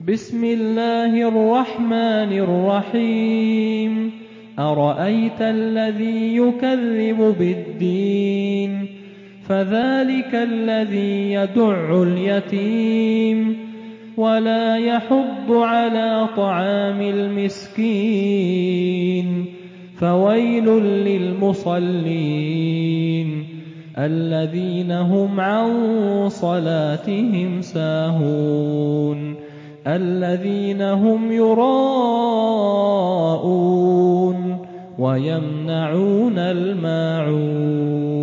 بسم الله الرحمن الرحيم أرأيت الذي يكذب بالدين فذلك الذي يدع اليتيم ولا يحض على طعام المسكين فويل للمصلين الذين هم عن صلاتهم ساهون الذين هم يراءون ويمنعون الماعون